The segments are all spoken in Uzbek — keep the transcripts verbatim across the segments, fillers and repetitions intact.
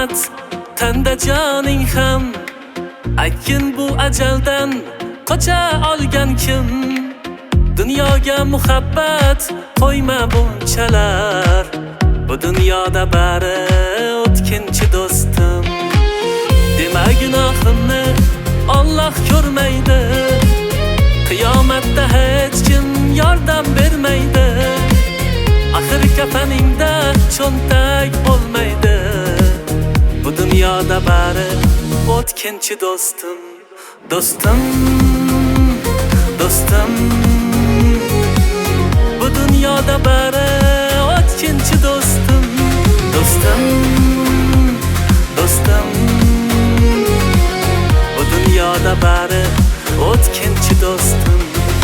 qiyomat tanda joning ham. Aytgin bu ajaldan qocha olgan kim? Dunyoga muhabbat qo'yma bunchalar. Bu dunyoda bari o'tkinchi do'stim. Dema gunohimni Alloh ko'rmaydi. Qiyomatda hech kim yordam bermaydi. Axir kafaningda cho'ntak bo'lmaydi. Bu dunyoda bari o'tkinchi do'stim. Do'stim, do'stim. Bu dunyoda bari o'tkinchi do'stim. Do'stim, do'stim. Bu dunyoda bari o'tkinchi do'stim.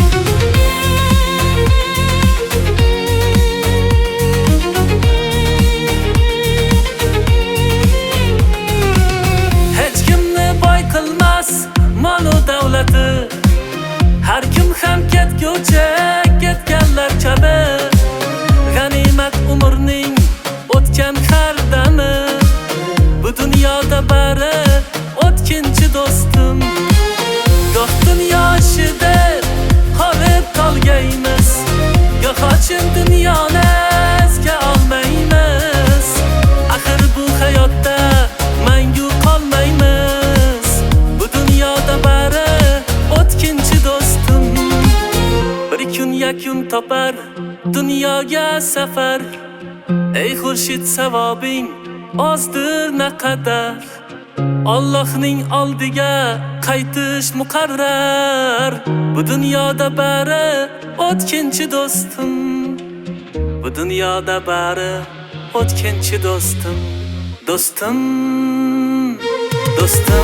Hech kimni boy qilmas mol-u davlati. Har kim ham ketguvchi ketganlar kabi. G'animat umrning o'tgan har dami. Bu dunyoda bari o'tkinchi do'stim. Goh dunyo ishida qolib qolgaymiz, goh ochin dunyoni esga olmaymiz. Axir bu hayotda mangu qolmaymiz. Bu dunyoda bari o'tkinchi do'stim. Bir kun yakun topar dunyoga safar. Ey xurshid savobing ozdir naqadar. Allohning oldiga qaytish muqarrar. Bu dunyoda bari o'tkinchi do'stim. Bu dunyoda bari o'tkinchi do'stim. Do'stim, do'stim.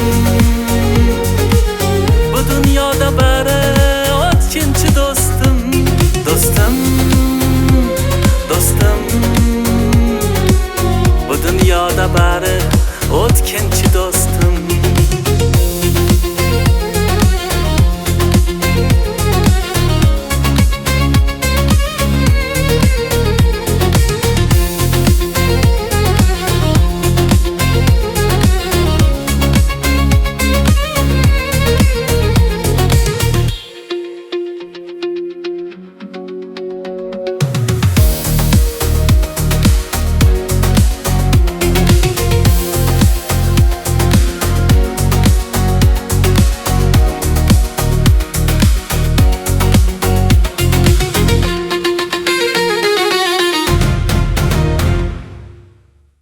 Bu dunyoda bari o'tkinchi do'stim. Do'stim, do'stim. Bu dunyoda bari o'tkinchi do'stim.